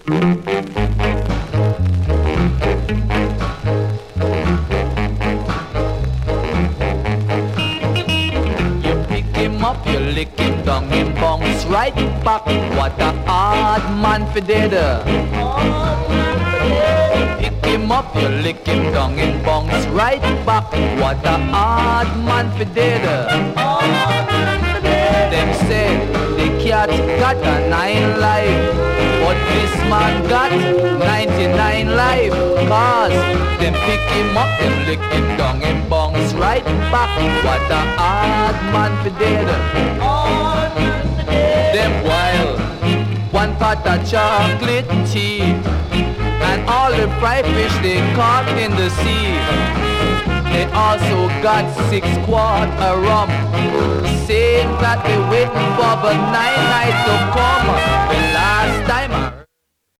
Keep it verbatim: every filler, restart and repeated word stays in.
Up, you lick him down, him bounce right back. What a hard man for dead. Pick him up, you lick him down, him bounce right back. What a hard man for dead. Them said the cat got a nine life, but this man got ninety-nine life. Cause them pick him up, them lick him down, him bounce right back. What a hard man for dead. Them wild, one pot of chocolate tea, and all the fried fish they caught in the sea. They also got six quart of rum, saying that they waiting for the nine nights to come. The last time